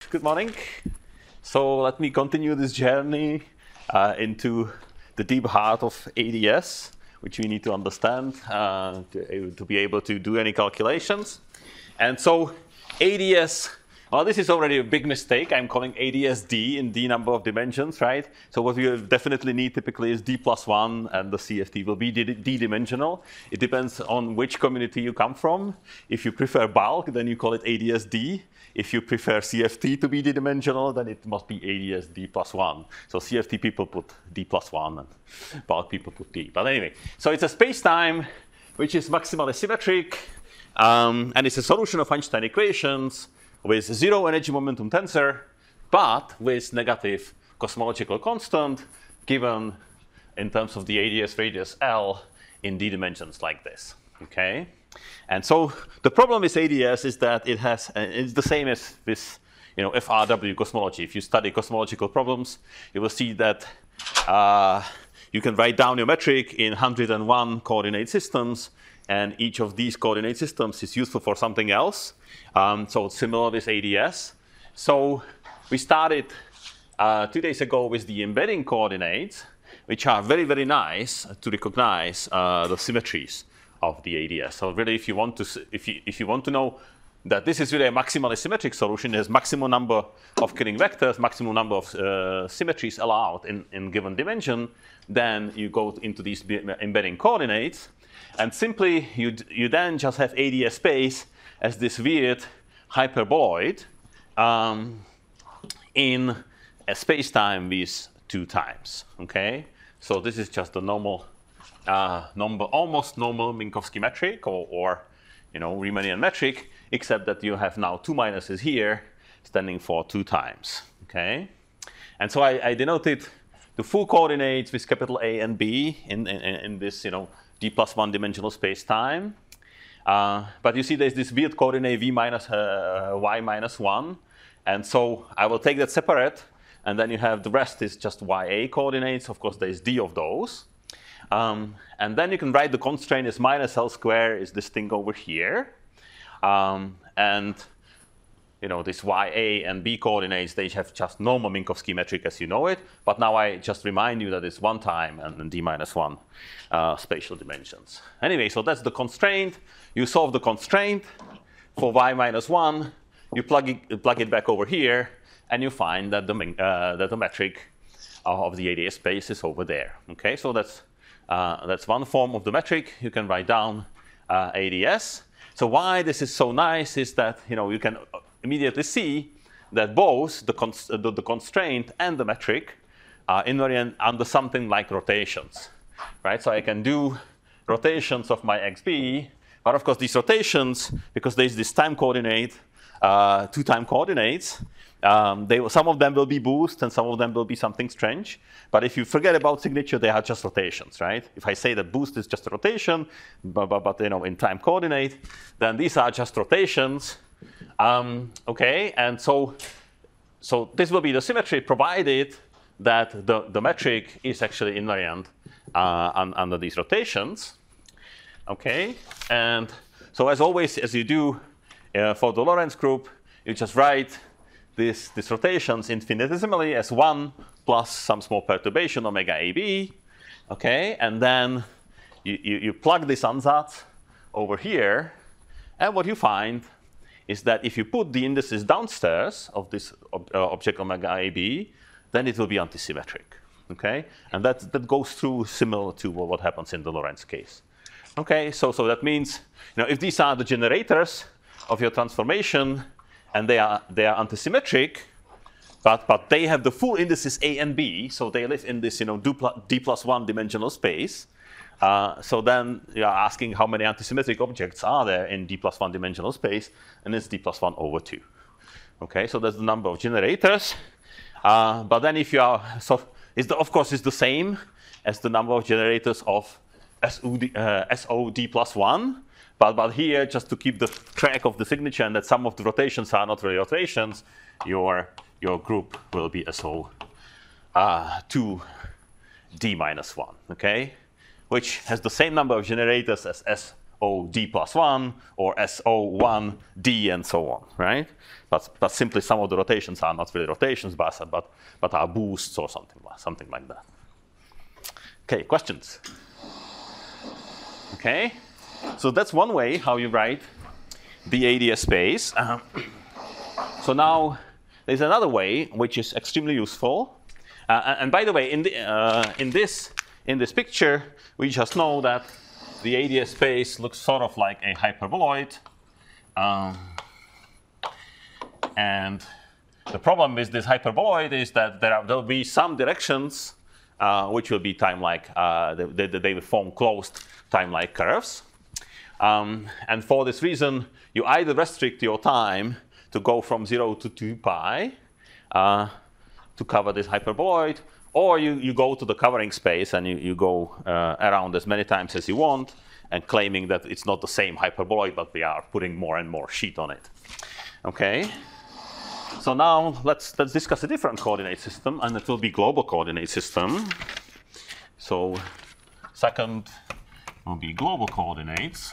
Good morning. So let me continue this journey into the deep heart of ADS, which we need to understand to be able to do any calculations. And so ADS, well, this is already a big mistake. I'm calling ADS D in D number of dimensions, right? So what we definitely need typically is D plus 1, and the CFT will be D-dimensional. It depends on which community you come from. If you prefer bulk, then you call it ADS D. If you prefer CFT to be D-dimensional, then it must be ADS D plus 1. So CFT people put D plus 1, and bulk people put D. But anyway, so it's a space-time which is maximally symmetric, and it's a solution of Einstein equations with zero energy momentum tensor, but with negative cosmological constant given in terms of the ADS radius L in D dimensions like this. Okay, and so the problem with ADS is that it has it's the same as with FRW cosmology. If you study cosmological problems, you will see that you can write down your metric in 101 coordinate systems, and each of these coordinate systems is useful for something else. So it's similar with ADS. So we started 2 days ago with the embedding coordinates, which are very, very nice to recognize the symmetries of the ADS. So really, if you want to know that this is really a maximally symmetric solution, there's maximum number of Killing vectors, maximum number of symmetries allowed in given dimension, then you go into these embedding coordinates. And simply, you then just have ADS space as this weird hyperboloid in a space-time with 2 times. Okay, so this is just the normal, almost normal Minkowski metric or Riemannian metric, except that you have now 2 minuses here, standing for 2 times. Okay, and so I denoted the full coordinates with capital A and B in this D plus 1 dimensional space-time. But you see there's this weird coordinate v minus y minus 1. And so I will take that separate. And then you have the rest is just ya coordinates. Of course, there's d of those. And then you can write the constraint as minus L square is this thing over here. And this ya and b coordinates, they have just normal Minkowski metric as you know it. But now I just remind you that it's 1 time and d minus 1 spatial dimensions. Anyway, so that's the constraint. You solve the constraint for y minus 1. You plug it back over here, and you find that the metric of the ADS space is over there. Okay, so that's one form of the metric. You can write down ADS. So why this is so nice is that you can immediately see that both the constraint and the metric are invariant under something like rotations, right? So I can do rotations of my xb, but of course these rotations, because there's this time coordinate, 2 time coordinates, some of them will be boost and some of them will be something strange. But if you forget about signature, they are just rotations, right? If I say that boost is just a rotation, but in time coordinate, then these are just rotations. Okay, and so this will be the symmetry provided that the metric is actually invariant under these rotations. Okay, and so as always, as you do for the Lorentz group, you just write these rotations infinitesimally as 1 plus some small perturbation omega AB. Okay, and then you plug this ansatz over here, and what you find is that if you put the indices downstairs of this object omega AB, then it will be antisymmetric. Okay, and that goes through similar to what happens in the Lorentz case. Okay, so that means if these are the generators of your transformation and they are antisymmetric, but they have the full indices A and B, so they live in this D plus 1 dimensional space. So then you are asking how many antisymmetric objects are there in D plus 1 dimensional space, and it's D plus 1 over 2. Okay, so that's the number of generators. But then if you are, of course it's the same as the number of generators of SOD plus 1. But here, just to keep the track of the signature and that some of the rotations are not really rotations, your group will be SO 2D minus 1, okay? Which has the same number of generators as SOD plus 1 or SO1D and so on, right? But simply some of the rotations are not really rotations, but are boosts or something like that. Okay, questions? Okay, so that's one way how you write the ADS space. So now there's another way which is extremely useful. And by the way, in this picture, we just know that the ADS space looks sort of like a hyperboloid. And the problem with this hyperboloid is that there'll be some directions which will be time-like, they will form closed time-like curves. And for this reason, you either restrict your time to go from 0 to 2 pi to cover this hyperboloid, or you go to the covering space and you go around as many times as you want, and claiming that it's not the same hyperboloid, but we are putting more and more sheet on it. Okay. So now let's discuss a different coordinate system, and it will be global coordinate system. So second will be global coordinates.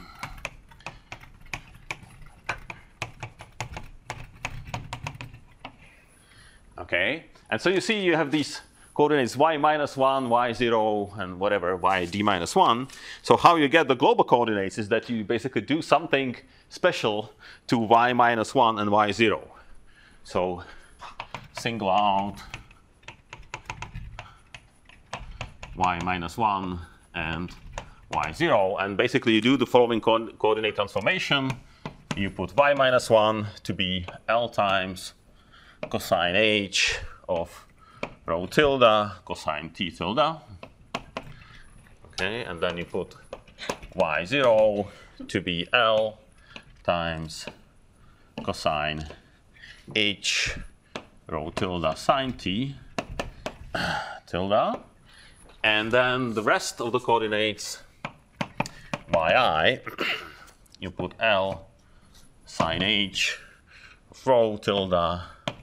Okay, and so you see you have these coordinates y minus 1, y0, and whatever, yd minus 1. So how you get the global coordinates is that you basically do something special to y minus 1 and y0. So single out y minus 1 and y0, and basically you do the following coordinate transformation. You put y minus 1 to be L times cosine h of rho tilde cosine t tilde. Okay, and then you put y0 to be L times cosine h rho tilde sine t tilde. And then the rest of the coordinates yi, you put L sine h of rho tilde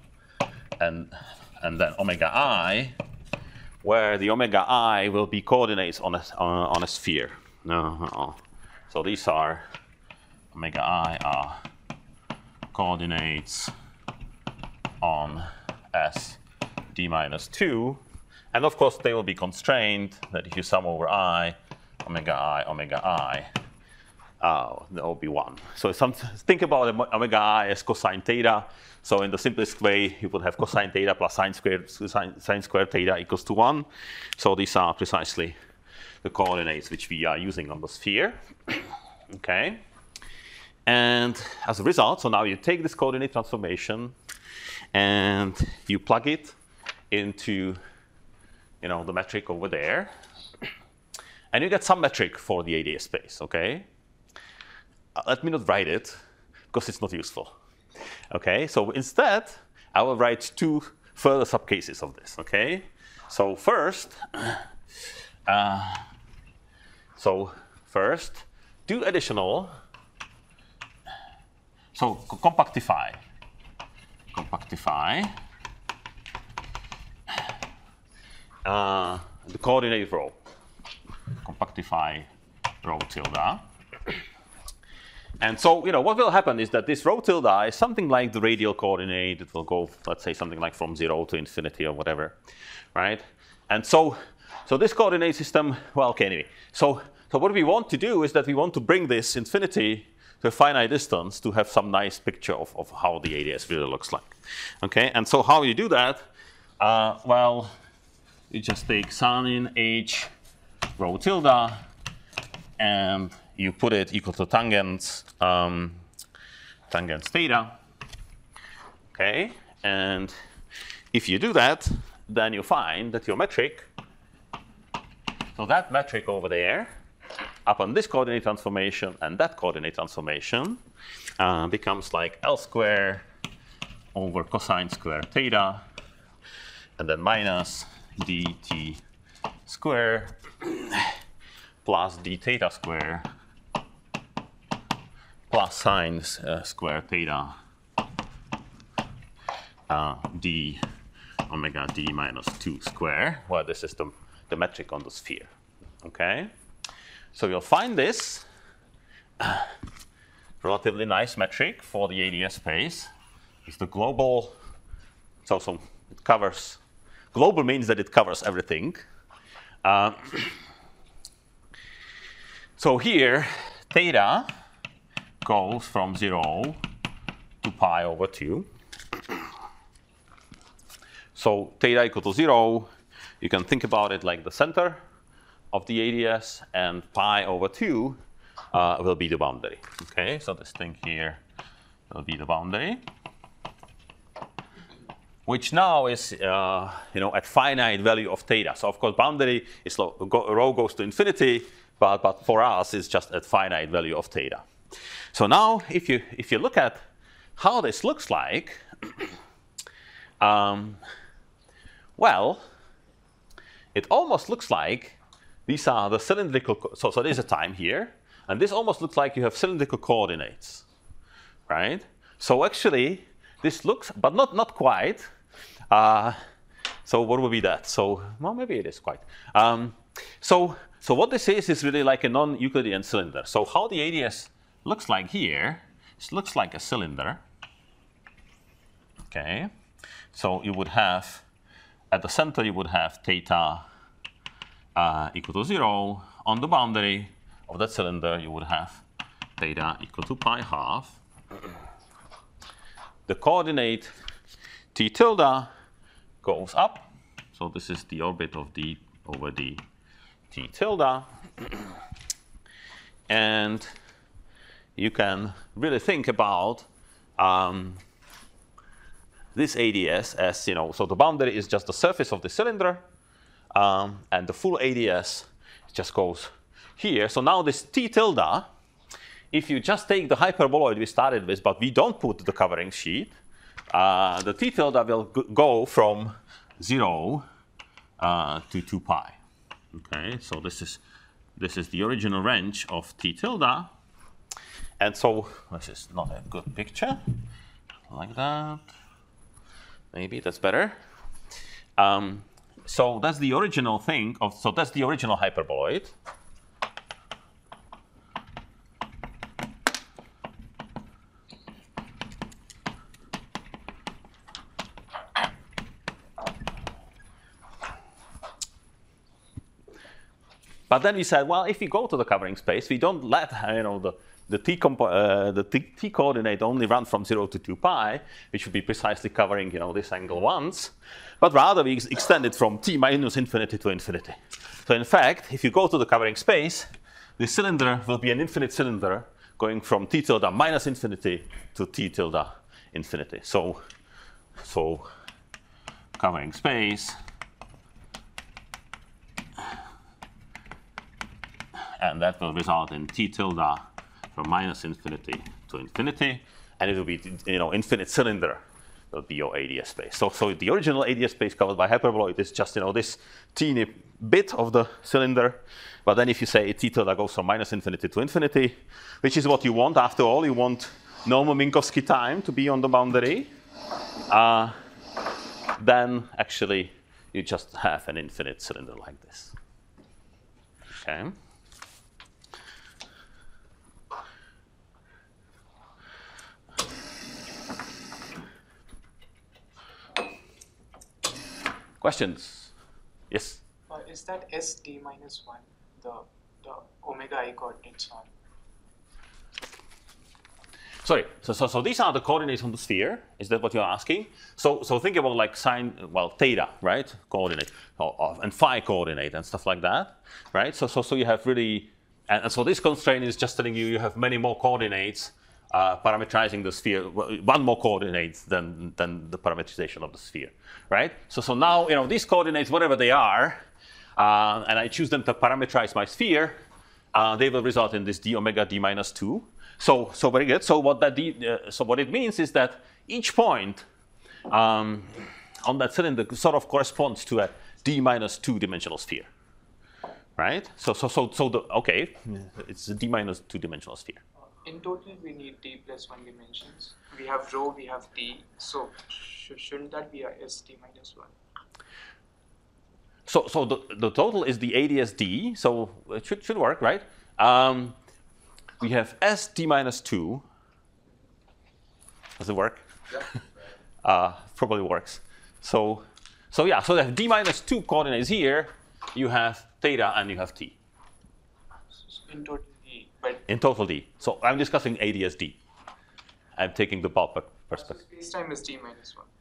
and then omega I, where the omega I will be coordinates on a sphere. So these are omega I are coordinates on S d minus 2, and of course they will be constrained that if you sum over I, omega I, there will be 1. So think about omega I as cosine theta. So in the simplest way, you would have cosine theta plus sine squared theta equals to 1. So these are precisely the coordinates which we are using on the sphere. Okay. And as a result, so now you take this coordinate transformation and you plug it into, the metric over there, and you get some metric for the ADS space. Okay. Let me not write it because it's not useful. Okay, so instead, I will write 2 further subcases of this. Okay, so first, do additional. So compactify the coordinate rho. Compactify rho tilde. And so, what will happen is that this rho tilde is something like the radial coordinate. It will go, let's say, something like from 0 to infinity or whatever, right? And so this coordinate system, well, okay, anyway. So what we want to do is that we want to bring this infinity to a finite distance to have some nice picture of how the ADS really looks like. Okay, and so how you do that? Well, you just take sine h rho tilde and you put it equal to tangents theta. Okay, and if you do that, then you find that your metric, so that metric over there, upon this coordinate transformation and that coordinate transformation, becomes like L square over cosine square theta, and then minus dt square plus d theta square plus sine square theta d omega d minus 2 square, well, this is the metric on the sphere. Okay, so you'll find this, relatively nice metric for the ADS space is the global. So it covers. Global means that it covers everything. So here, theta goes from 0 to pi over 2. So theta equal to 0, you can think about it like the center of the ADS, and pi over 2 will be the boundary. Okay, so this thing here will be the boundary, which now is at finite value of theta. So of course, boundary is rho goes to infinity, but for us, it's just at finite value of theta. So now, if you look at how this looks like, well, it almost looks like these are the cylindrical. So there's a time here, and this almost looks like you have cylindrical coordinates, right? So actually, this looks, but not quite. So what would be that? So well, maybe it is quite. So what this is really like a non-Euclidean cylinder. So how the ADS looks like here, it looks like a cylinder. Okay, so you would have, at the center you would have theta equal to 0. On the boundary of that cylinder you would have theta equal to pi half. The coordinate t tilde goes up. So this is the orbit of d over d t tilde. And you can really think about this ADS as, so the boundary is just the surface of the cylinder, and the full ADS just goes here. So now this t tilde, if you just take the hyperboloid we started with, but we don't put the covering sheet, the t tilde will go from 0 to 2 pi. Okay, so this is the original range of t tilde. And so this is not a good picture, like that. Maybe that's better. So that's the original thing so that's the original hyperboloid. But then we said, well, if we go to the covering space, we don't let the t coordinate only run from 0 to 2 pi, which would be precisely covering this angle once, but rather we extend it from t minus infinity to infinity. So in fact, if you go to the covering space, the cylinder will be an infinite cylinder going from t tilde minus infinity to t tilde infinity. So covering space, and that will result in t tilde from minus infinity to infinity, and it will be, infinite cylinder will be your ADS space. So the original ADS space covered by hyperboloid is just, this teeny bit of the cylinder. But then if you say t tilde goes from minus infinity to infinity, which is what you want, after all, you want normal Minkowski time to be on the boundary, then actually you just have an infinite cylinder like this. Okay. Questions? Yes? Is that SD minus 1, the omega I coordinates on? Sorry, so these are the coordinates on the sphere. Is that what you're asking? So think about like theta, right? Coordinate, and phi coordinate and stuff like that, right? So you have really, and so this constraint is just telling you have many more coordinates parameterizing the sphere, one more coordinates than the parameterization of the sphere, right? So now, these coordinates, whatever they are, and I choose them to parameterize my sphere, they will result in this d omega d minus 2. So very good. So what it means is that each point on that cylinder sort of corresponds to a d minus 2 dimensional sphere, right? Okay, it's a d minus 2 dimensional sphere. In total, we need d plus 1 dimensions. We have rho, we have d. So shouldn't that be a SD minus 1? So the total is the ADS-D. So it should work, right? we have S d minus 2. Does it work? Yeah. Probably works. So yeah, so they have d minus 2 coordinates here. You have theta and you have t. In total D, but In total d. So I'm discussing AD as d. I'm taking the ballpark perspective. space-time is D minus 1.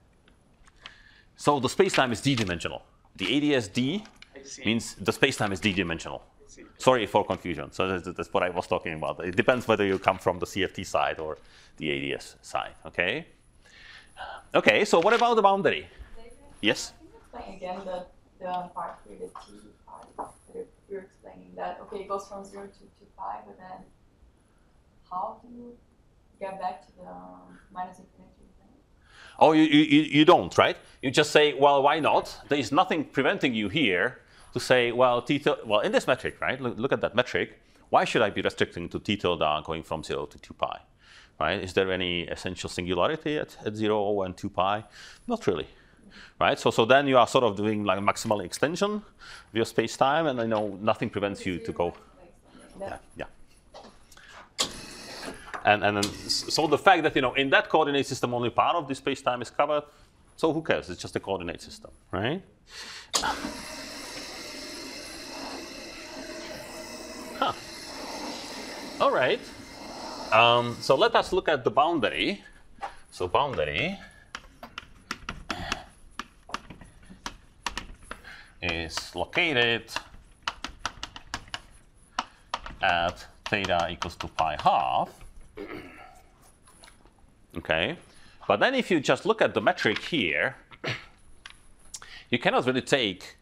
So the space-time is d-dimensional. The AD as d I see. means the space-time is d-dimensional. I see. Sorry for confusion. So that's what I was talking about. It depends whether you come from the CFT side or the ADS side. Okay. Okay. So what about the boundary? David, Yes. can you explain again the part here, the T part? That you're explaining that, okay, it goes from 0 to pi, but then how do you get back to the minus infinity thing? Oh, you don't, right? You just say, well, why not? There is nothing preventing you here to say, well, well, in this metric, right? Look at that metric. Why should I be restricting to t tilde going from 0 to 2 pi? Right? Is there any essential singularity at 0 and 2 pi? Not really. Right? So then you are sort of doing like a maximal extension of your space-time, and I know nothing prevents you to go. Yeah. And then, so the fact that, in that coordinate system only part of the space-time is covered, so who cares? It's just a coordinate system, right? Huh. All right. So let us look at the boundary. So boundary is located at theta equals to pi half. Okay, but then if you just look at the metric here, you cannot really take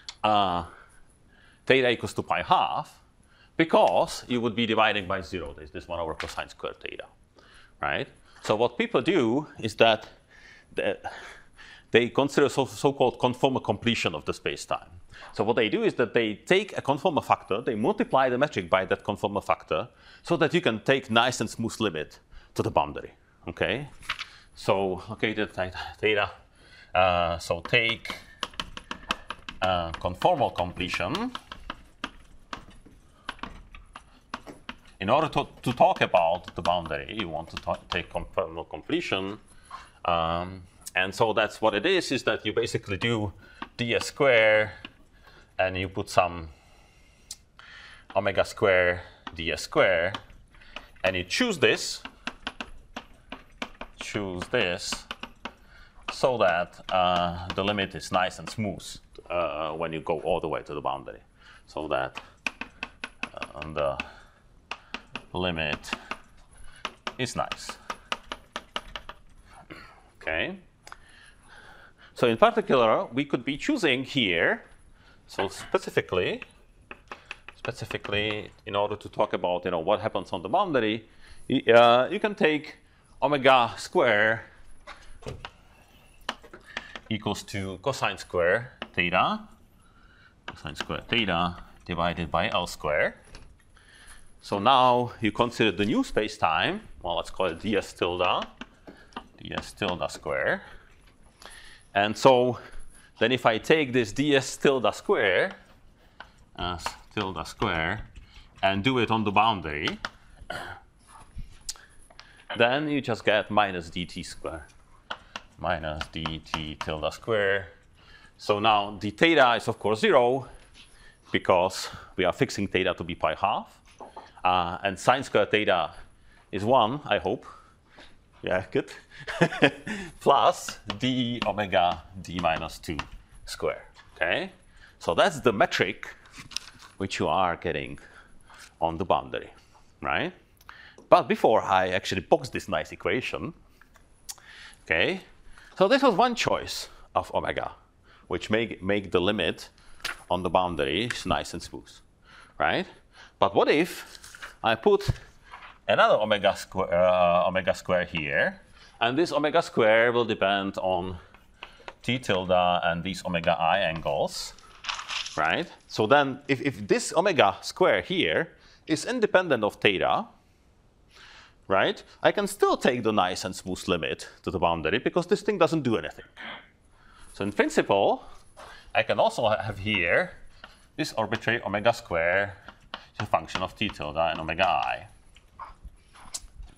theta equals to pi half, because you would be dividing by 0. There's this 1 over cosine squared theta, right? So what people do is that they consider so-called conformal completion of the space-time. So what they do is that they take a conformal factor, they multiply the metric by that conformal factor, so that you can take nice and smooth limit to the boundary, okay? So, located theta, so take conformal completion. In order to talk about the boundary, you want to take conformal completion. And so that's what it is that you basically do ds square, and you put some omega square ds square, and you choose this, so that the limit is nice and smooth when you go all the way to the boundary. So that the limit is nice. Okay. So in particular, we could be choosing here, so specifically, in order to talk about what happens on the boundary, you can take omega square equals to cosine square theta divided by L square. So now you consider the new space-time. Well, let's call it ds tilde square. And so then if I take this ds tilde square as tilde square and do it on the boundary, then you just get minus dt square, minus dt tilde square. So now the theta is of course 0, because we are fixing theta to be pi half. And sine squared theta is 1, I hope. Yeah, good. Plus d omega d minus 2 square. Okay? So that's the metric which you are getting on the boundary, right? But before I actually box this nice equation, okay, so this was one choice of omega, which make the limit on the boundary nice and smooth, right? But what if I put another omega square here, and this omega square will depend on t tilde and these omega I angles, right? So then if this omega square here is independent of theta, right, I can still take the nice and smooth limit to the boundary, because this thing doesn't do anything. So in principle, I can also have here this arbitrary omega square, a function of t tilde and omega I.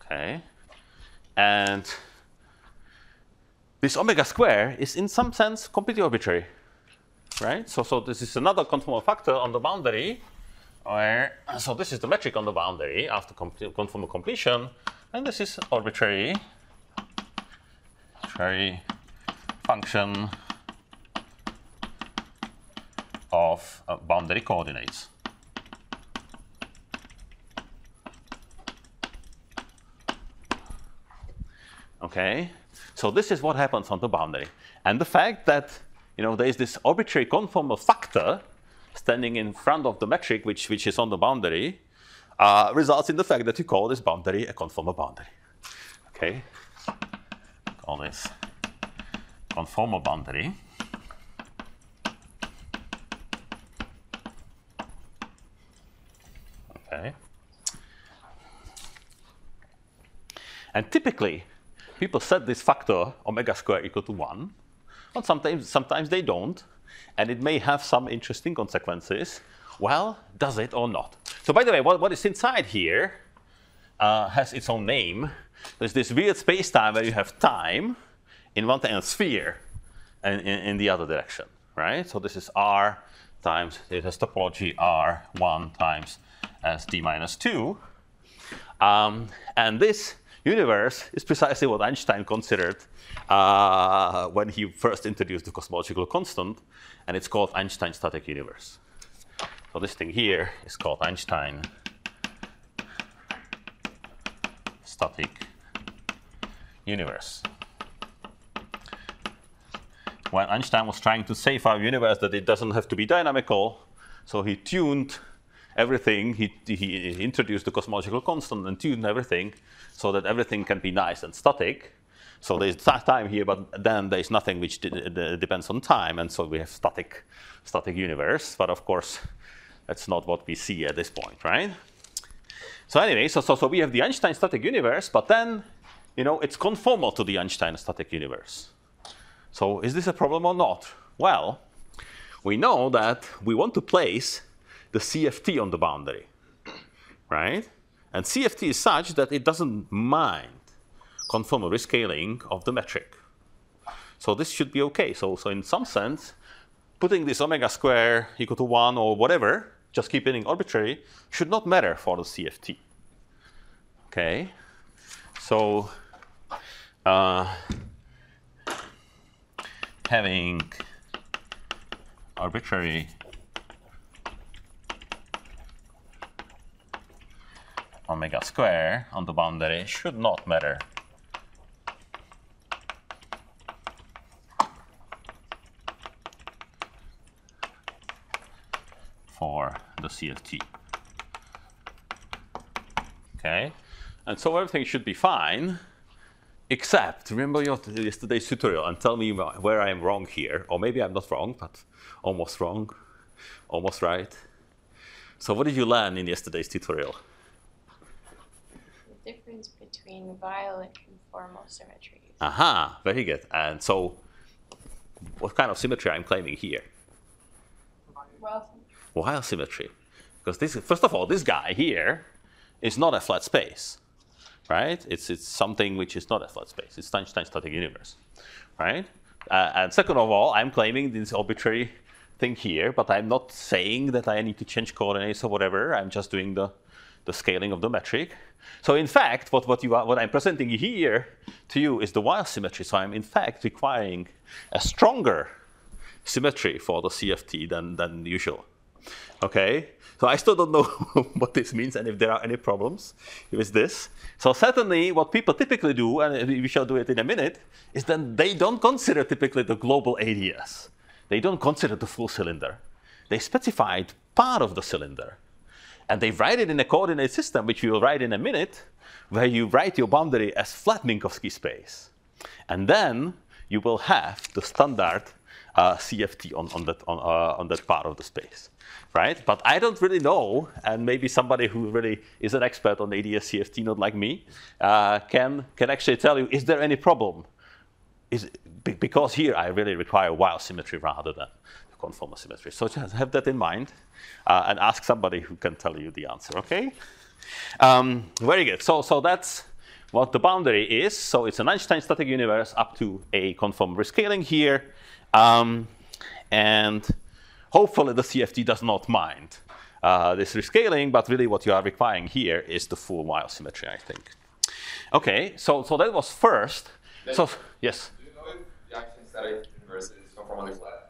Okay, and this omega square is in some sense completely arbitrary, right? So this is another conformal factor on the boundary, so this is the metric on the boundary after conformal completion, and this is arbitrary function of boundary coordinates. Okay, so this is what happens on the boundary, and the fact that there is this arbitrary conformal factor standing in front of the metric which is on the boundary results in the fact that you call this boundary a conformal boundary. Okay, call this conformal boundary. Okay, and typically people set this factor omega square equal to 1, but sometimes they don't, and it may have some interesting consequences. Well, does it or not? So by the way, what is inside here has its own name. There's this weird space-time where you have time in one thing and sphere in the other direction, right? So this is R times, it has topology R1 times ST minus 2. And this universe is precisely what Einstein considered when he first introduced the cosmological constant, and it's called Einstein static universe. So this thing here is called Einstein static universe. When Einstein was trying to save our universe that it doesn't have to be dynamical, so he tuned everything, he introduced the cosmological constant and tuned everything so that everything can be nice and static. So there's time here, but then there's nothing which depends on time, and so we have static universe. But of course, that's not what we see at this point, right? So anyway, so we have the Einstein static universe, but then it's conformal to the Einstein static universe. So is this a problem or not? Well, we know that we want to place the CFT on the boundary, right? And CFT is such that it doesn't mind conformal rescaling of the metric. So this should be okay. So in some sense, putting this omega square equal to 1 or whatever, just keep it arbitrary, should not matter for the CFT. Okay? So having arbitrary omega square on the boundary should not matter for the CFT. Okay, and so everything should be fine, except remember yesterday's tutorial and tell me where I am wrong here, or maybe I'm not wrong, but almost wrong, almost right. So what did you learn in yesterday's tutorial? The difference between Weyl and conformal symmetries. Aha, very good. And so what kind of symmetry I'm claiming here? Weyl symmetry. Because this, first of all, this guy here is not a flat space, right? It's something which is not a flat space. It's Einstein static universe, right? And second of all, I'm claiming this arbitrary thing here, but I'm not saying that I need to change coordinates or whatever. I'm just doing the scaling of the metric. So in fact, what I'm presenting here to you is the Weyl symmetry. So I'm in fact requiring a stronger symmetry for the CFT than usual. Okay, so I still don't know what this means and if there are any problems with this. So certainly what people typically do, and we shall do it in a minute, is that they don't consider typically the global ADS. They don't consider the full cylinder. They specified part of the cylinder. And they write it in a coordinate system, which we will write in a minute, where you write your boundary as flat Minkowski space. And then you will have the standard CFT on that part of the space, right? But I don't really know, and maybe somebody who really is an expert on ADS CFT, not like me, can actually tell you, is there any problem? Because here I really require Weyl symmetry rather than conformal symmetry. So just have that in mind and ask somebody who can tell you the answer, okay? Very good. So that's what the boundary is. So it's an Einstein static universe up to a conformal rescaling here. And hopefully the CFT does not mind this rescaling, but really what you are requiring here is the full Weyl symmetry, I think. Okay, so that was first. So yes? Do you know if the Einstein static universe is conformally flat?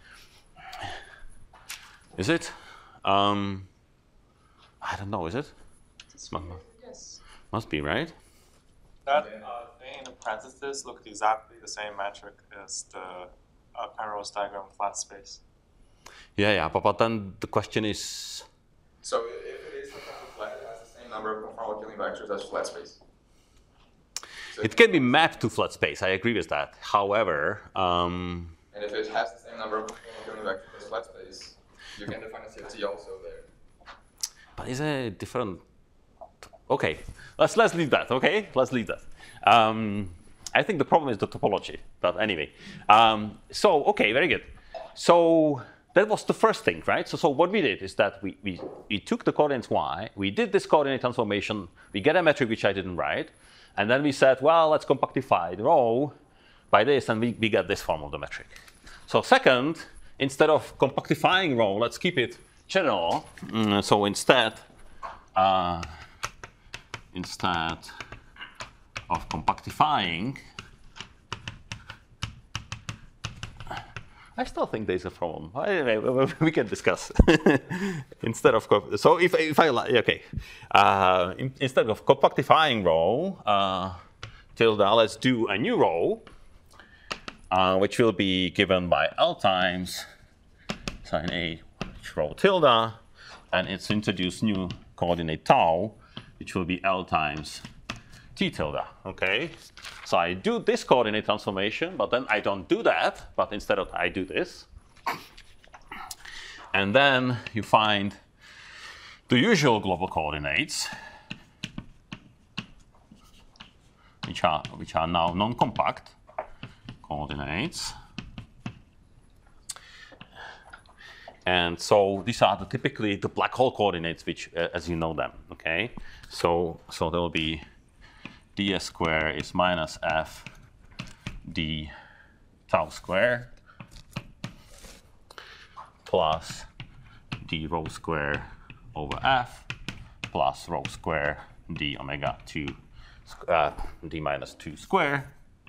Is it? I don't know, is it? Yes. Must be, right? That thing in the parentheses looked exactly the same metric as the Penrose diagram flat space. Yeah, but then the question is... So if it is conformally flat, it has the same number of conformal killing vectors as flat space. So It can be mapped to flat space, I agree with that. However, and if it has the same number of conformal killing vectors as flat space, you can define a CFT also there. but is it different? Okay, let's leave that, okay? Let's leave that. I think the problem is the topology, but anyway. So, okay, very good. So that was the first thing, right? So what we did is that we took the coordinates y, we did this coordinate transformation, we get a metric which I didn't write, and then we said, well, let's compactify the rho by this, and we get this form of the metric. So second, instead of compactifying rho, let's keep it general. So instead of compactifying, I still think there's a problem. Anyway, we can discuss. Instead of so if I okay, instead of compactifying rho tilde, let's do a new rho, which will be given by L times sine A rho tilde, and it's introduced new coordinate tau, which will be L times T tilde, okay? So I do this coordinate transformation, but then I don't do that, but instead of I do this. And then you find the usual global coordinates, which are now non-compact coordinates. And so these are typically the black hole coordinates, which, as you know them, okay? So there will be ds square is minus f d tau square plus d rho square over f plus rho square d omega 2 d minus 2 square,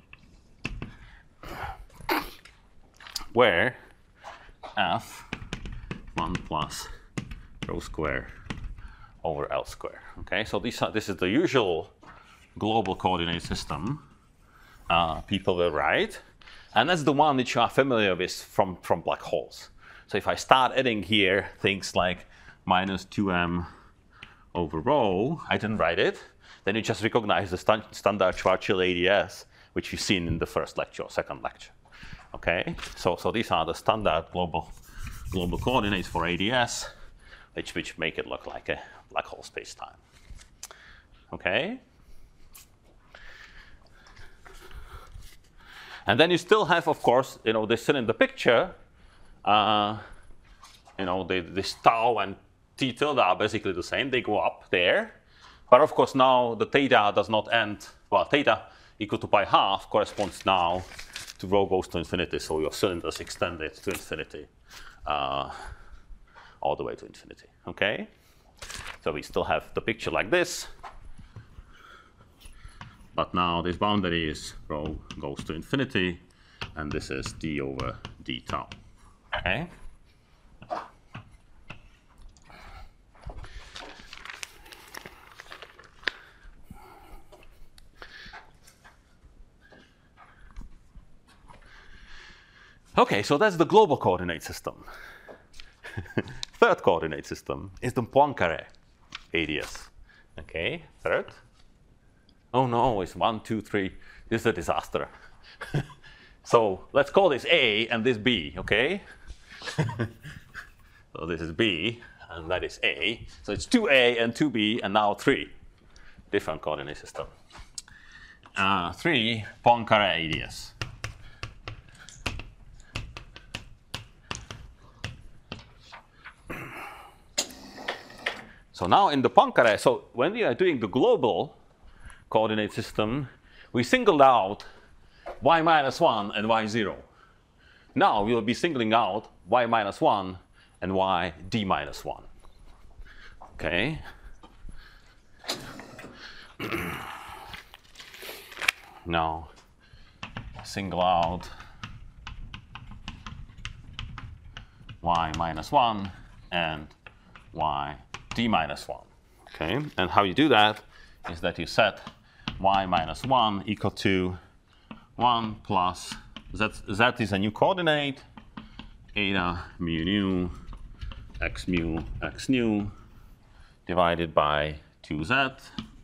where f 1 plus rho square over L square. Okay, so this is the usual global coordinate system people will write, and that's the one that you are familiar with from black holes. So if I start adding here things like minus 2m over rho, I didn't write it, then you just recognize the standard Schwarzschild ADS, which you've seen in the first lecture or second lecture. Okay, so these are the standard global coordinates for ADS, which make it look like a black hole space-time. Okay. And then you still have, of course, they still in the picture. This tau and t tilde are basically the same. They go up there, but of course now the theta does not end. Well, theta equal to pi half corresponds now to rho goes to infinity. So your cylinder is extended to infinity, all the way to infinity. Okay. So we still have the picture like this. But now this boundary is rho goes to infinity, and this is d over d tau. Okay? Okay, so that's the global coordinate system. Third coordinate system is the Poincaré ADS. Okay, third. Oh no, it's 1, 2, 3. This is a disaster. So let's call this A and this B, okay? So this is B and that is A. So it's 2A and 2B and now 3. Different coordinate system. 3 Poincaré ADS. So now in the Poincaré, so when we are doing the global coordinate system, we singled out y minus 1 and y 0. Now we will be singling out y minus 1 and y d minus 1. Okay. Now single out y minus 1 and y d minus 1. Okay, and how you do that is that you set y minus 1 equal to 1 plus z is a new coordinate, eta mu nu x nu divided by 2z,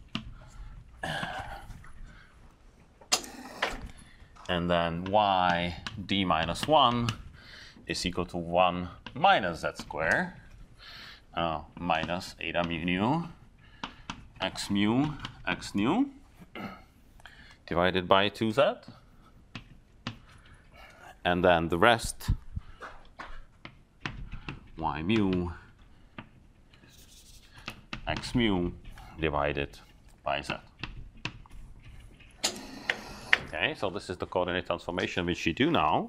and then y d minus 1 is equal to 1 minus z squared minus eta mu nu x nu divided by 2z, and then the rest y mu x mu divided by z. Okay, so this is the coordinate transformation which you do now.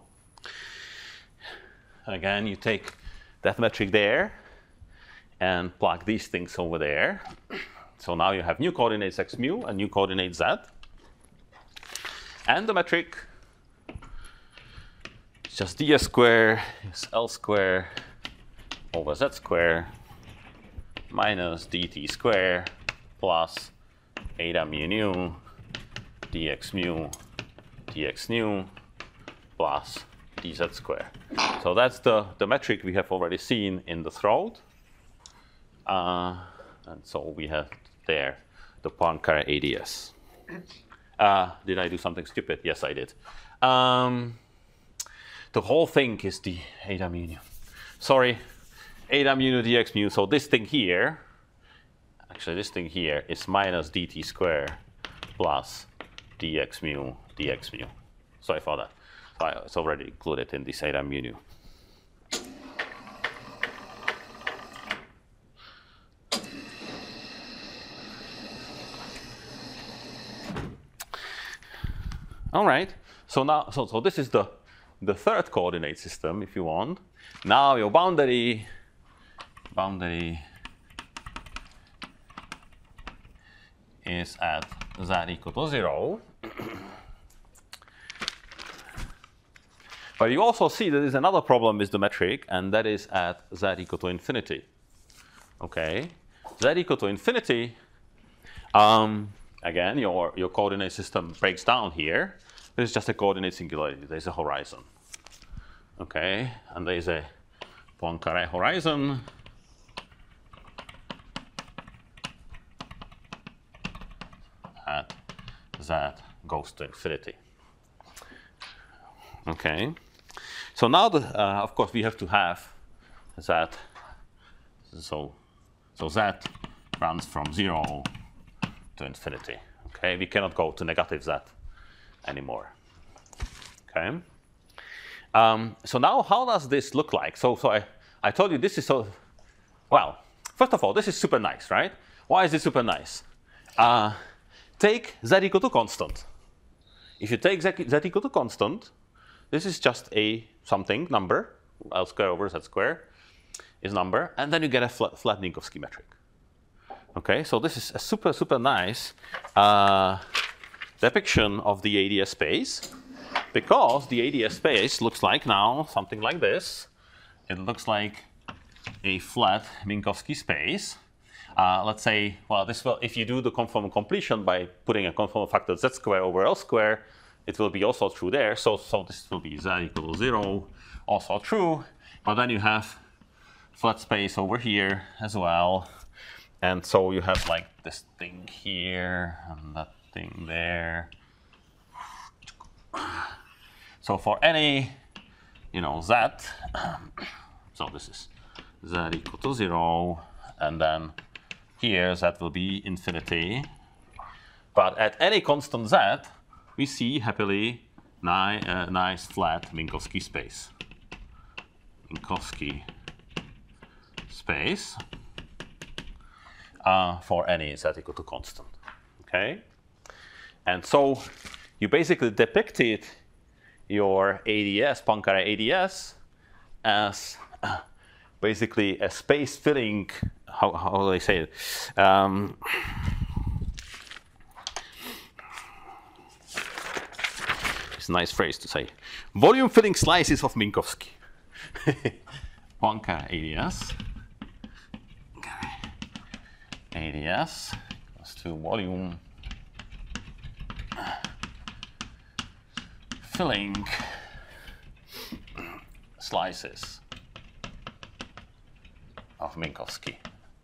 Again, you take that metric there and plug these things over there. So now you have new coordinates x mu and new coordinate z. And the metric is just ds squared is L squared over z squared minus dt squared plus eta mu nu dx nu plus dz squared. So that's the metric we have already seen in the throat. And so we have there the Poincare ADS. Did I do something stupid? Yes, I did. The whole thing is the eta mu nu. Sorry, eta mu nu dx mu. So this thing here, actually this thing here is minus dt squared plus dx mu. Sorry for that. So it's already included in this eta mu nu. All right. So now, so this is the third coordinate system, if you want. Now your boundary is at z equal to 0. But you also see that there's another problem with the metric, and that is at z equal to infinity. Okay, z equal to infinity. Again, your coordinate system breaks down here. There's just a coordinate singularity. There's a horizon. Okay, and there's a Poincare horizon. At z goes to infinity. Okay, so now of course we have to have z. So z runs from 0 to infinity. Okay, we cannot go to negative z anymore. Okay. So now how does this look like? So I told you this is so, well, first of all, this is super nice, right? Why is it super nice? Take z equal to constant. If you take z equal to constant, this is just a something number, L squared over z squared is number, and then you get a flat Minkowski metric. Okay, so this is a super nice depiction of the ADS space, because the ADS space looks like now something like this. It looks like a flat Minkowski space. Let's say, well, this will, if you do the conformal completion by putting a conformal factor z squared over L squared, it will be also true there. So this will be z equal to 0, also true. But then you have flat space over here as well. And so you have like this thing here and that thing there. So for any, z, so this is z equal to 0, and then here z will be infinity. But at any constant z, we see happily nice flat Minkowski space. Minkowski space for any z equal to constant. Okay. And so you basically depicted your ADS, Poincare ADS, as basically a space filling, how do I say it? It's a nice phrase to say. Volume filling slices of Minkowski. Poincare ADS. ADS equals to volume filling slices of Minkowski.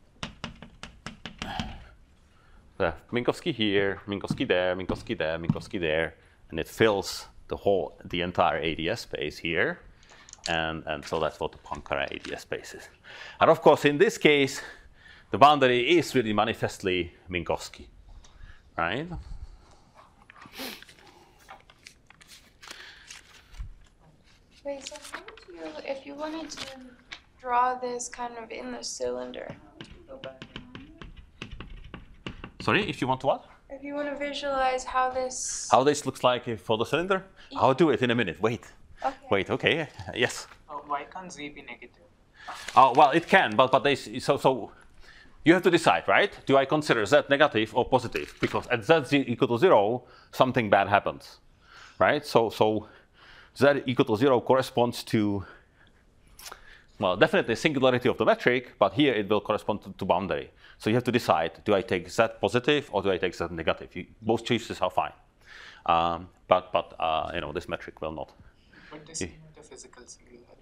So Minkowski here, Minkowski there, Minkowski there, Minkowski there, and it fills the entire ADS space here, and so that's what the Poincare ADS space is. And of course, in this case, the boundary is really manifestly Minkowski, right? Wait, so how would you, if you wanted to draw this kind of in the cylinder, how would you go back around it? Sorry, if you want to what? If you want to visualize how this... How this looks like for the cylinder? I'll do it in a minute. Wait. Okay. Wait, okay. Yes. Why can't Z be negative? Oh, well, it can, but so you have to decide, right? Do I consider Z negative or positive? Because at Z equal to 0, something bad happens, right? So Z equal to 0 corresponds to, well, definitely singularity of the metric, but here it will correspond to boundary. So you have to decide, do I take Z positive or do I take Z negative? Both choices are fine. But you know, this metric will not. But this is not a physical singularity.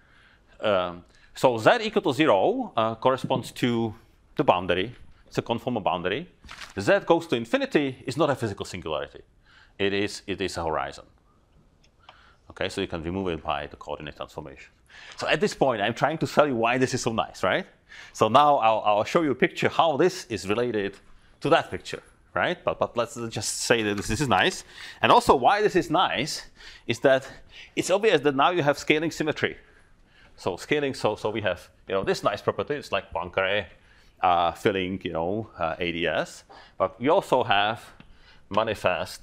So Z equal to 0 corresponds to the boundary. It's a conformal boundary. Z goes to infinity is not a physical singularity. It is a horizon. Okay, so you can remove it by the coordinate transformation. So at this point, I'm trying to tell you why this is so nice, right? So now I'll show you a picture how this is related to that picture, right? But let's just say that this is nice. And also why this is nice is that it's obvious that now you have scaling symmetry. So scaling, so we have, you know, this nice property. It's like Poincare filling, you know, ADS. But we also have manifest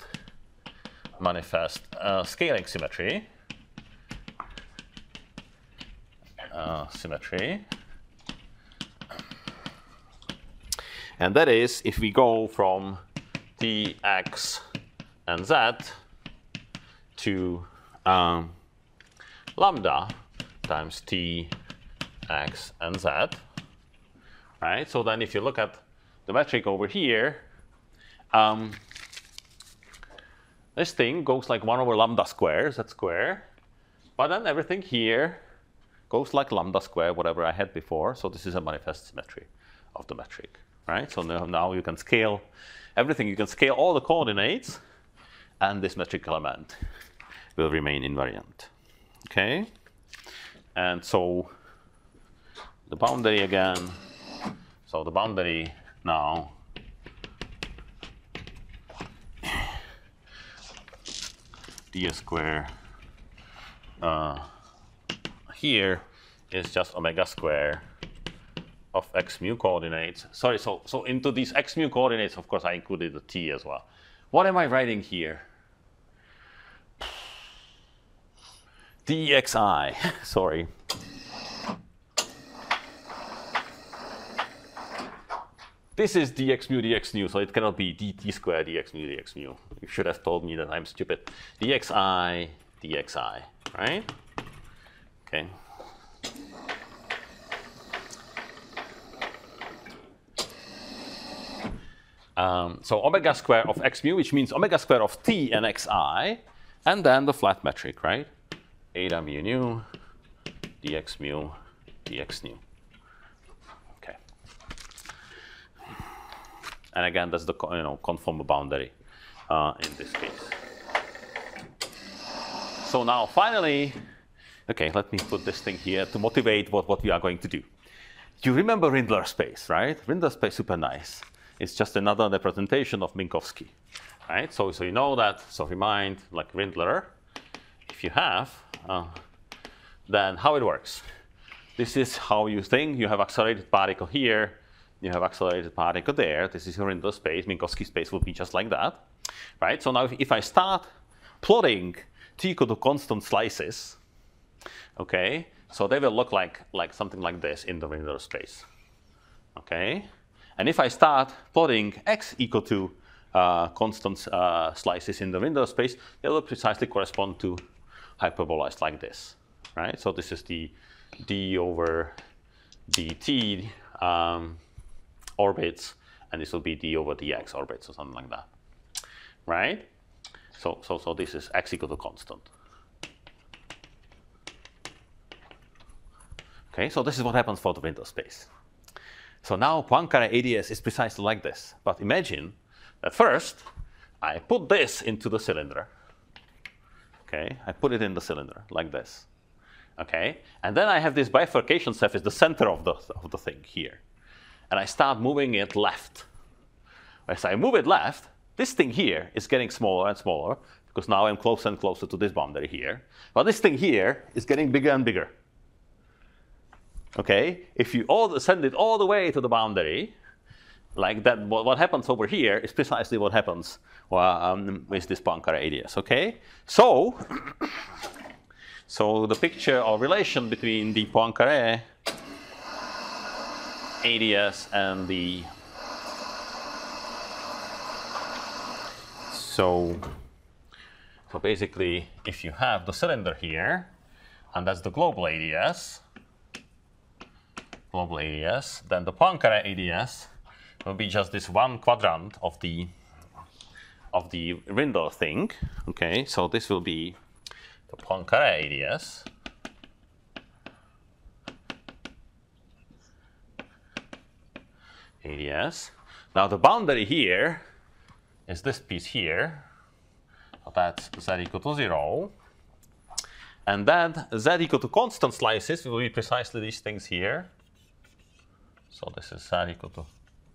scaling symmetry. And that is if we go from T, X, and Z to lambda times T, X, and Z, right? So then if you look at the metric over here, this thing goes like 1 over lambda square, Z square, but then everything here goes like lambda square, whatever I had before. So this is a manifest symmetry of the metric, right? So now you can scale everything. You can scale all the coordinates, and this metric element will remain invariant, okay? And so the boundary again, so the boundary now ds square here is just omega square of x mu coordinates. Sorry, so into these x mu coordinates, of course, I included the t as well. What am I writing here? dxi, sorry. This is dx mu dx nu, so it cannot be dt squared dx mu dx mu. You should have told me that I'm stupid. dxi, dxi, right? Okay. So omega square of x mu, which means omega square of t and xi, and then the flat metric, right? Eta mu nu, dx mu, dx nu. Okay. And again, that's the conformal boundary in this case. So now finally, okay, let me put this thing here to motivate what we are going to do. You remember Rindler space, right? Rindler space, super nice. It's just another representation of Minkowski, right? So you know that, so remind, like Rindler, if you have, then how it works. This is how you think. You have accelerated particle here, you have accelerated particle there. This is your Rindler space. Minkowski space will be just like that. right? So now if I start plotting t equal to constant slices, okay, so they will look like something like this in the Windler space, okay? And if I start plotting x equal to constant slices in the Windler space, they will precisely correspond to hyperbolized like this, right? So this is the d over dt orbits, and this will be d over dx orbits or something like that, right? So this is x equal to constant. Okay, so this is what happens for the Windler space. So now Poincare ADS is precisely like this. But imagine that first I put this into the cylinder. Okay, I put it in the cylinder like this. Okay, and then I have this bifurcation surface, the center of the thing here, and I start moving it left. As I move it left, this thing here is getting smaller and smaller because now I'm closer and closer to this boundary here. But this thing here is getting bigger and bigger. Okay, if you send it all the way to the boundary, like that, what happens over here is precisely what happens with this Poincare ADS. Okay, so the picture or relation between the Poincare ADS and the so basically, if you have the cylinder here, and that's the global ADS, then the Poincare ADS will be just this one quadrant of the Windler thing. Okay, so this will be the Poincare ADS. Now the boundary here is this piece here. So that's z equal to 0. And then z equal to constant slices will be precisely these things here. So this is z equal to,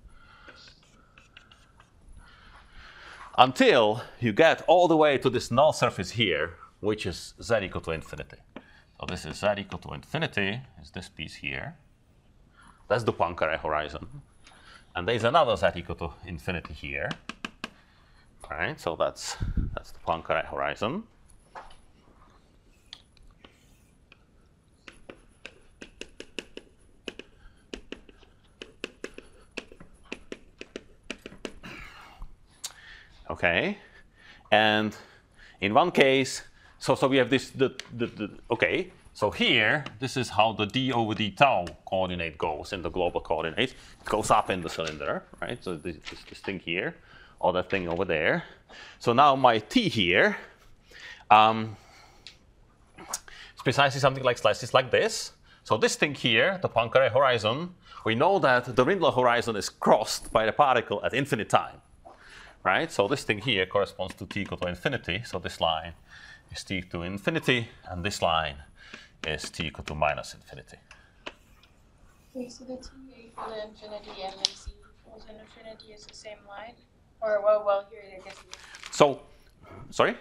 until you get all the way to this null surface here, which is z equal to infinity. So this is z equal to infinity, is this piece here. That's the Poincare horizon. And there's another z equal to infinity here. All right, so that's the Poincare horizon. Okay, and in one case, so we have this, okay, so here, this is how the d over d tau coordinate goes in the global coordinates. It goes up in the cylinder, right? So this thing here, or that thing over there. So now my t here is precisely something like slices like this. So this thing here, the Poincare horizon, we know that the Windler horizon is crossed by the particle at infinite time. Right, so this thing here corresponds to t equal to infinity. So this line is t equal to infinity, and this line is t equal to minus infinity. Okay, so the t equal to infinity and the z equals to infinity is the same line? Or, well, here, I guess. So, sorry?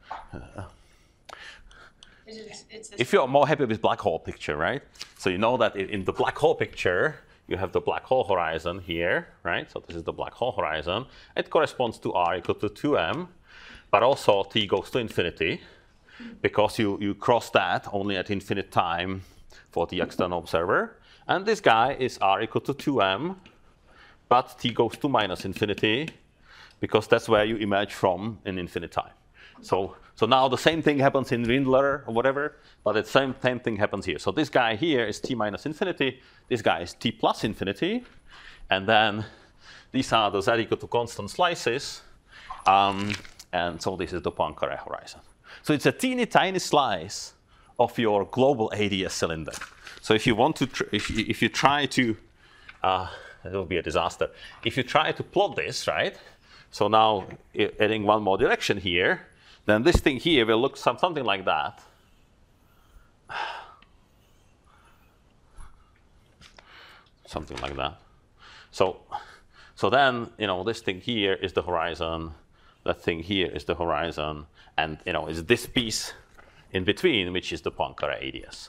If you're more happy with black hole picture, right? So you know that in the black hole picture, you have the black hole horizon here, right? So this is the black hole horizon. It corresponds to r equal to 2m, but also t goes to infinity, because you cross that only at infinite time for the external observer. And this guy is r equal to 2m, but t goes to minus infinity, because that's where you emerge from in infinite time. So now the same thing happens in Windler or whatever, but the same thing happens here. So this guy here is t minus infinity, this guy is t plus infinity, and then these are the z equal to constant slices, and so this is the Poincare horizon. So it's a teeny tiny slice of your global ADS cylinder. So if you want to, if you try to, it will be a disaster. If you try to plot this, right? So now adding one more direction here, then this thing here will look something like that. Something like that. So then, this thing here is the horizon, that thing here is the horizon, and, it's this piece in between, which is the Poincare ADS.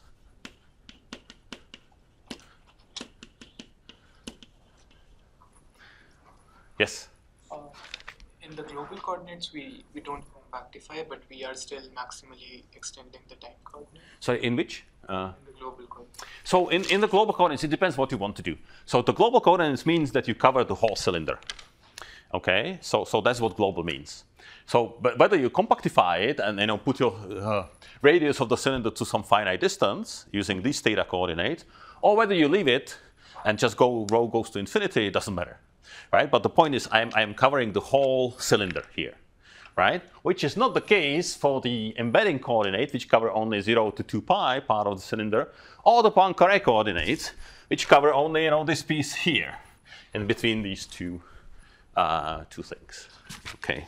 In In the global coordinates, we don't compactify, but we are still maximally extending the time coordinate So in which? in the global coordinates. So in the global coordinates, it depends what you want to do. So the global coordinates means that you cover the whole cylinder. Okay, so that's what global means. So but whether you compactify it and put your radius of the cylinder to some finite distance using these theta coordinates, or whether you leave it and just rho goes to infinity, it doesn't matter, right? But the point is I'm covering the whole cylinder here, right? Which is not the case for the embedding coordinate, which cover only 0 to 2 pi, part of the cylinder, or the Poincare coordinates, which cover only this piece here, in between these two things. Okay.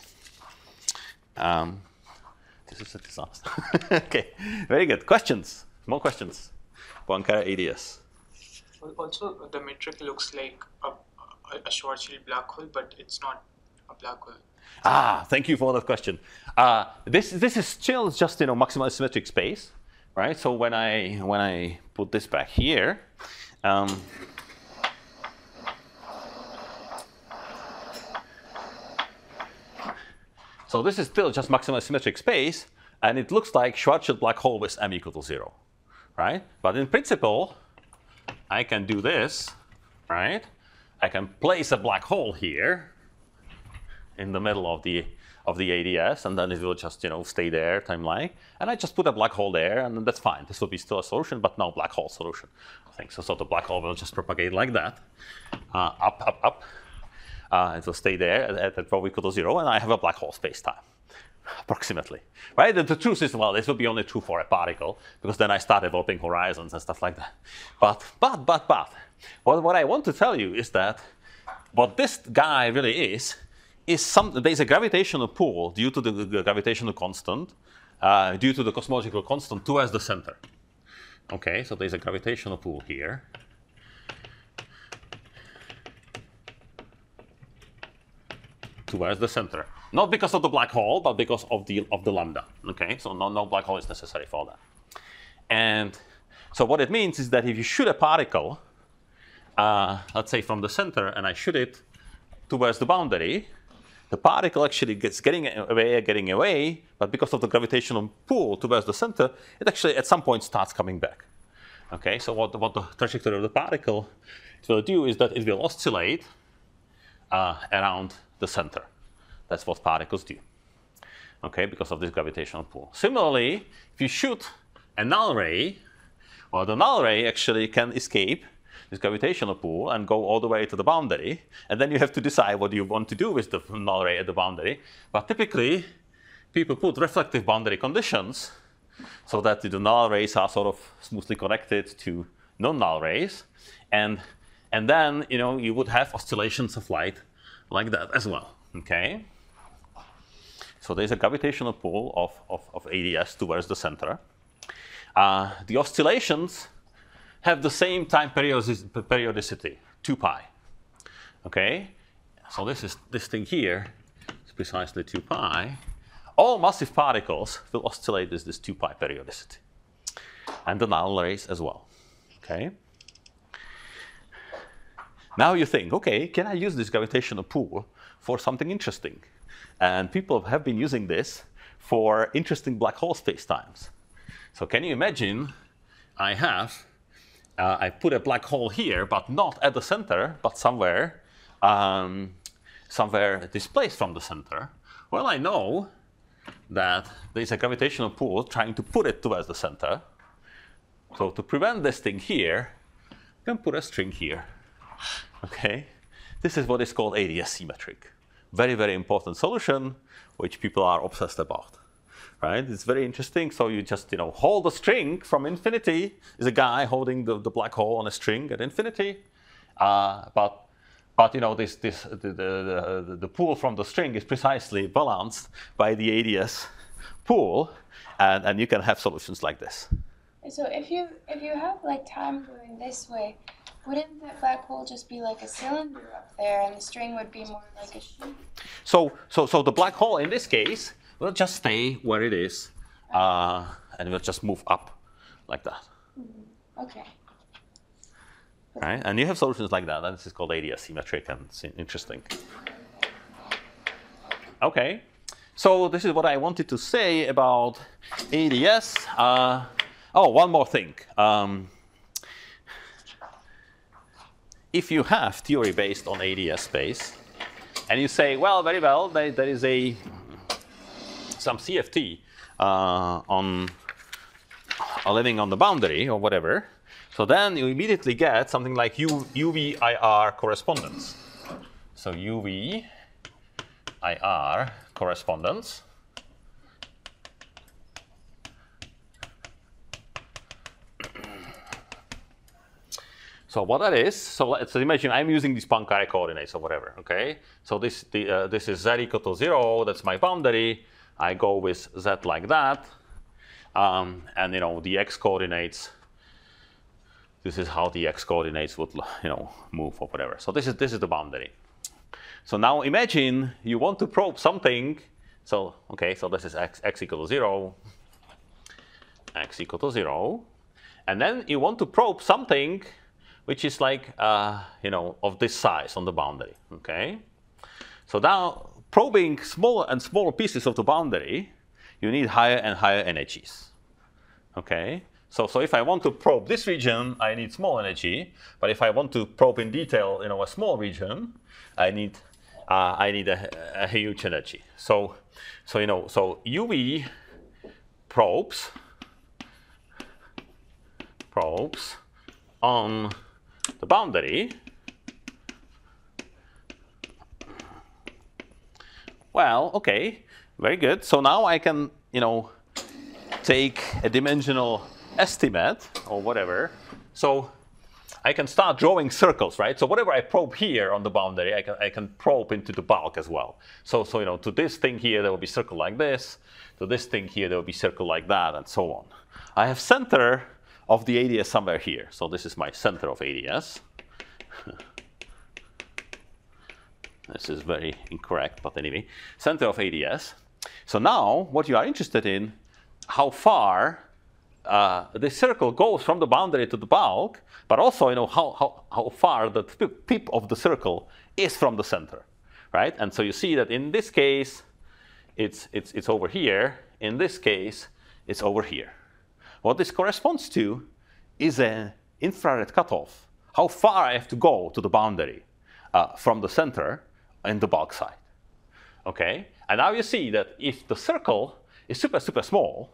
This is a disaster. Okay, very good. Questions? More questions? Poincare ADS. Also, the metric looks like a Schwarzschild black hole, but it's not a black hole. Thank you for that question. This is still just maximal symmetric space, right? So when I put this back here, so this is still just maximal symmetric space, and it looks like Schwarzschild black hole with m equal to 0, right? But in principle, I can do this, right? I can place a black hole here in the middle of the ADS, and then it will just stay there time-like. And I just put a black hole there, and that's fine. This will be still a solution, but no black hole solution. I think so. So the black hole will just propagate like that, up, up, up. It will stay there at rho equal to 0, and I have a black hole space-time, approximately. Right? The truth is, well, this will be only true for a particle, because then I start developing horizons and stuff like that. But what I want to tell you is that what this guy really is there's a gravitational pull due to the gravitational constant, due to the cosmological constant towards the center. Okay, so there's a gravitational pull here. Towards the center. Not because of the black hole, but because of the lambda. Okay, so no black hole is necessary for that. And so what it means is that if you shoot a particle, let's say from the center, and I shoot it towards the boundary, the particle actually gets getting away, but because of the gravitational pull towards the center, it actually at some point starts coming back. Okay, so what the trajectory of the particle will do is that it will oscillate around the center. That's what particles do. Okay, because of this gravitational pull. Similarly, if you shoot a null ray, well, the null ray actually can escape this gravitational pull and go all the way to the boundary, and then you have to decide what you want to do with the null ray at the boundary. But typically, people put reflective boundary conditions so that the null rays are sort of smoothly connected to non-null rays, and then you would have oscillations of light like that as well. Okay. So there's a gravitational pull of ADS towards the center. The oscillations have the same time periodicity, 2 pi. Okay, so this thing here is precisely 2 pi. All massive particles will oscillate with this 2 pi periodicity, and the null rays as well. Okay. Now you think, okay, can I use this gravitational pull for something interesting? And people have been using this for interesting black hole spacetimes. So can you imagine I put a black hole here, but not at the center, but somewhere displaced from the center. Well, I know that there's a gravitational pull trying to put it towards the center. So to prevent this thing here, you can put a string here. Okay, this is what is called ADS symmetric. Very, very important solution, which people are obsessed about. Right? It's very interesting. So you just hold a string from infinity. Is a guy holding the black hole on a string at infinity, but the pull from the string is precisely balanced by the ADS pull, and you can have solutions like this. So if you have like time going this way, wouldn't that black hole just be like a cylinder up there, and the string would be more like a sheet? So the black hole in this case will just stay where it is, and will just move up like that. Mm-hmm. Okay. Right, and you have solutions like that. And this is called ADS symmetric, and it's interesting. Okay, so this is what I wanted to say about ADS. Oh, one more thing. If you have theory based on ADS space, and you say, well, very well, there is some CFT living on the boundary or whatever, so then you immediately get something like UV-IR correspondence. So UV-IR correspondence. So what that is, so let's imagine I'm using these Poincare coordinates or whatever, okay? So this is z equal to 0, that's my boundary. I go with z like that. And you know, the x coordinates, this is how the x coordinates would, you know, move or whatever. So this is the boundary. So now imagine you want to probe something. So, okay, so this is x equal to 0, x equal to 0. And then you want to probe something which is like, you know, of this size on the boundary, okay? So now, probing smaller and smaller pieces of the boundary, you need higher and higher energies, okay? So if I want to probe this region, I need small energy, but if I want to probe in detail, you know, a small region, I need a huge energy. So you know, so UV probes on the boundary, well, okay, very good. So now I can, you know, take a dimensional estimate or whatever. So I can start drawing circles, right? So whatever I probe here on the boundary, I can probe into the bulk as well. So you know, to this thing here, there will be circle like this. To this thing here, there will be circle like that, and so on. I have center of the ADS somewhere here. So this is my center of ADS. This is very incorrect, but anyway, center of ADS. So now what you are interested in, how far this circle goes from the boundary to the bulk, but also, you know, how far the tip of the circle is from the center, right? And so you see that in this case, it's over here. In this case, it's over here. What this corresponds to is an infrared cutoff. How far I have to go to the boundary from the center in the bulk side. Okay, and now you see that if the circle is super, super small,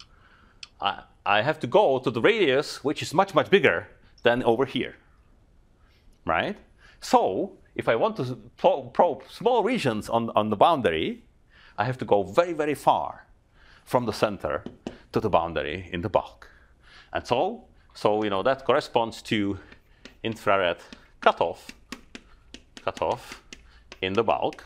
I have to go to the radius, which is much, much bigger than over here, right? So if I want to probe small regions on the boundary, I have to go very, very far from the center to the boundary in the bulk. And so you know, that corresponds to infrared cutoff in the bulk.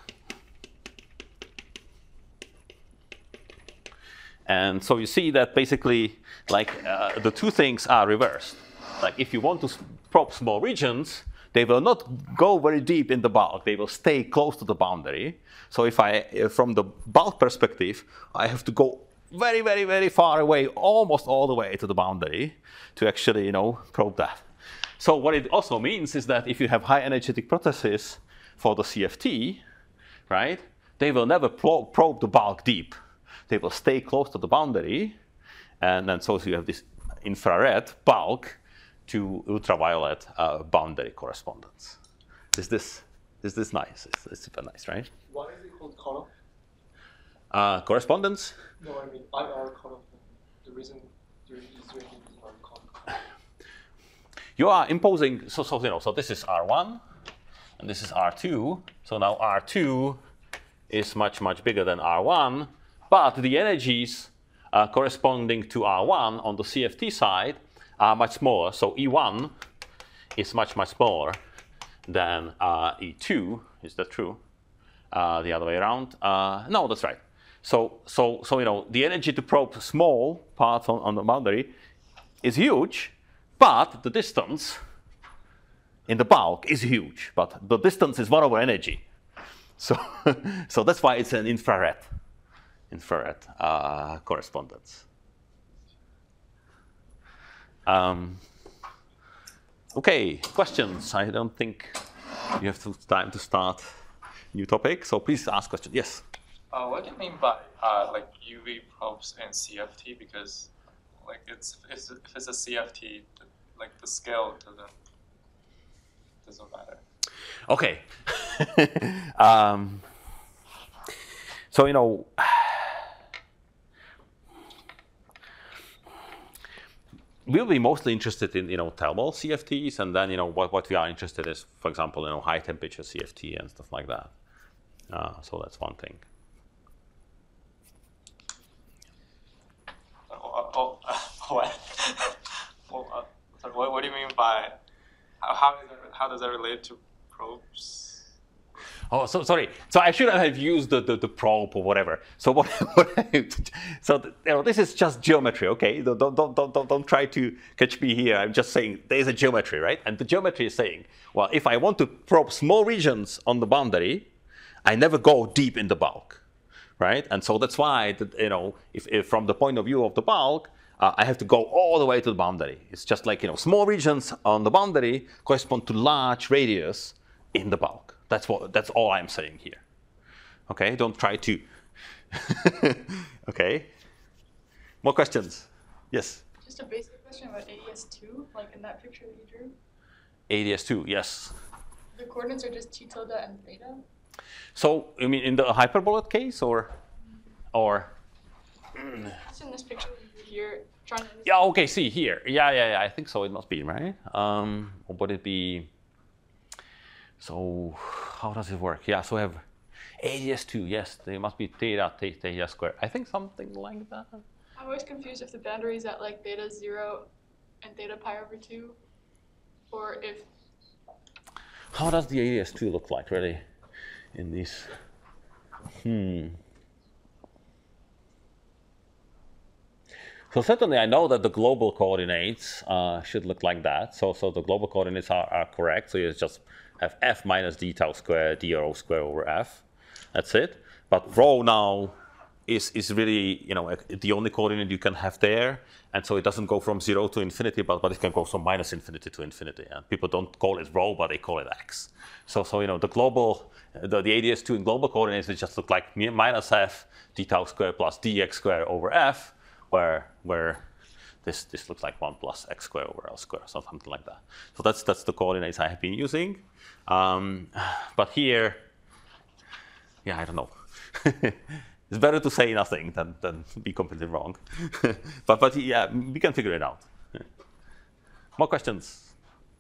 And so you see that basically, like, the two things are reversed. Like, if you want to probe small regions, they will not go very deep in the bulk. They will stay close to the boundary. So if from the bulk perspective, I have to go very, very, very far away, almost all the way to the boundary to actually, you know, probe that. So what it also means is that if you have high energetic processes for the CFT, right, they will never probe the bulk deep. They will stay close to the boundary, and then so you have this infrared bulk to ultraviolet boundary correspondence. Is this nice? It's super nice, right? Why is it called cutoff? Correspondence? No, I mean IR cutoff. The reason you're using cutoff. You are imposing. So you know. So this is R1, and this is R2. So now R2 is much, much bigger than R1, but the energies corresponding to R1 on the CFT side are much smaller. So E1 is much, much smaller than E2. Is that true? The other way around? No, that's right. So you know, the energy to probe small parts on the boundary is huge, but the distance in the bulk is huge. But the distance is 1 over energy. So so that's why it's an infrared correspondence. Okay, questions? I don't think you have time to start new topic, so please ask questions. Yes. What do you mean by like UV probes and CFT? Because like if it's a CFT, like the scale doesn't matter. Okay. So we'll be mostly interested in thermal CFTs, and then what we are interested is, for example, high temperature CFT and stuff like that. So that's one thing. What do you mean by how does that relate to probes? Oh, so sorry. So I shouldn't have used the probe or whatever. So this is just geometry, okay? Don't try to catch me here. I'm just saying there's a geometry, right? And the geometry is saying, well, if I want to probe small regions on the boundary, I never go deep in the bulk, right? And so that's why if from the point of view of the bulk, I have to go all the way to the boundary. It's just like small regions on the boundary correspond to large radius in the bulk. That's all I'm saying here. Okay, don't try to. Okay. More questions? Yes. Just a basic question about ADS2, like in that picture that you drew. ADS2, yes. The coordinates are just t tilde and theta. So you mean in the hyperbolic case, or? Just in this picture that you drew here, trying to. Yeah. Okay. See here. Yeah. I think so. It must be right. Or would it be? So how does it work? Yeah, so we have ADS2, yes, they must be theta squared. I think something like that. I'm always confused if the boundary is at like theta 0 and theta pi over 2, or if... How does the ADS2 look like, really, in this? So certainly I know that the global coordinates should look like that. So the global coordinates are correct, so you just have f minus d tau squared, d rho squared over f. That's it. But rho now is really the only coordinate you can have there, and so it doesn't go from 0 to infinity, but it can go from minus infinity to infinity. And people don't call it rho, but they call it x. So the global the ADS2 in global coordinates it just look like minus f d tau squared plus dx squared over f, where this looks like 1 plus x squared over l squared, so something like that. So that's the coordinates I have been using. But here, yeah, I don't know. It's better to say nothing than be completely wrong. but yeah, we can figure it out. More questions?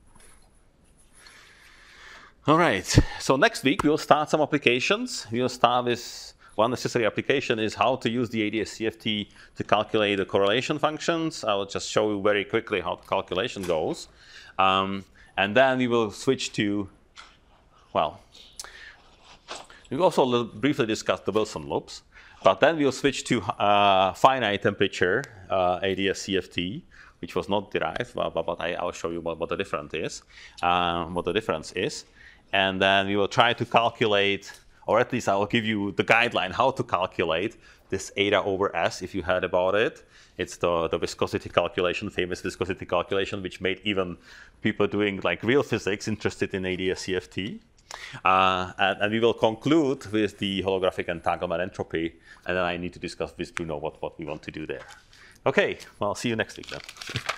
All right. So next week we will start some applications. We will start with one necessary application is how to use the ADS-CFT to calculate the correlation functions. I will just show you very quickly how the calculation goes. And then we will switch to, well, we will also briefly discuss the Wilson loops. But then we will switch to finite temperature ADS-CFT, which was not derived, but I will show you what the difference is. And then we will try to calculate, or at least I will give you the guideline how to calculate this eta over S, if you heard about it. It's the viscosity calculation, famous viscosity calculation, which made even people doing like real physics interested in ADS-CFT. And we will conclude with the holographic entanglement entropy, and then I need to discuss with Bruno what we want to do there. Okay, well, see you next week then.